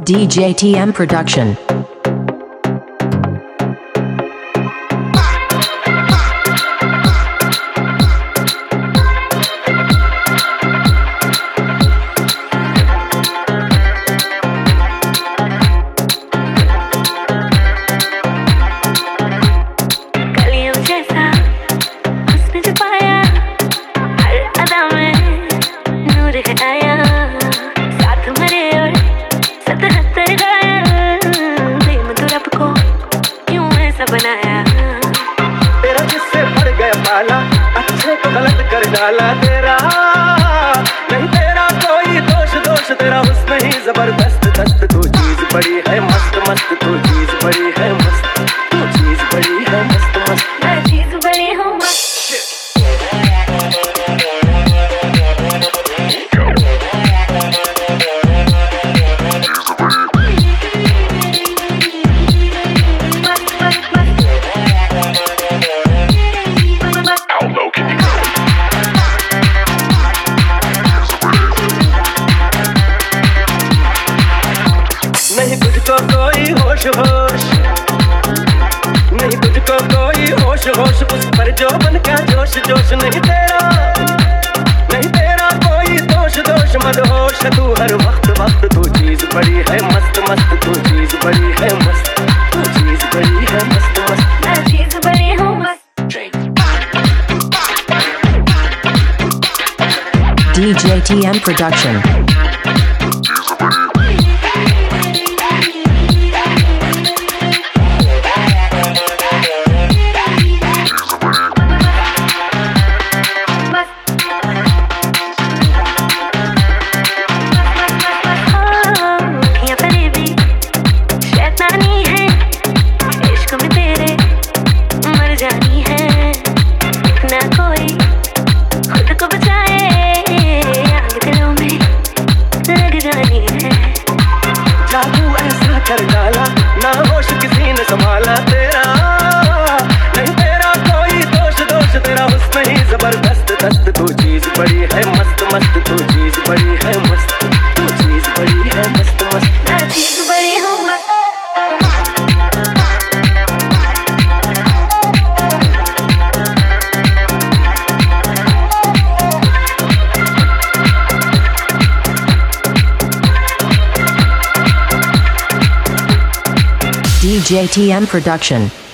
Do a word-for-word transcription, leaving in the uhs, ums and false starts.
D J T M Production. तेरा जिससे भर गया पाला, अच्छे को गलत कर डाला तेरा। नहीं तेरा कोई दोष दोष तेरा हुस्न ही जबरदस्त दस्त। तू चीज बड़ी है मस्त मस्त, तू चीज बड़ी है मस्त, तू चीज बड़ी है मस्त मस्त। मैं चीज बड़ी हूँ मस्त। नहीं तुझको कोई होश होश, नहीं तुझको कोई होश होश, उस पर जो मन का जोश जोश। नहीं तेरा नहीं तेरा कोई दोष दोष, मदहोश तू हर वक्त वक्त। तू चीज बड़ी है मस्त मस्त, तू चीज बड़ी है मस्त, तू चीज बड़ी है मस्त मस्त। मैं चीज बड़ी हूँ मस्त। D J T M Production. जादू ऐसा कर डाला, ना होश किसी ने संभाला तेरा। नहीं तेरा कोई दोष दोष तेरा हुस्न ही जबरदस्त दस्त। तू चीज बड़ी है मस्त मस्त, तू चीज बड़ी है मस्त, तू चीज बड़ी है मस्त मस्त। मैं चीज बड़ी हूँ मस्त। D J T M Production.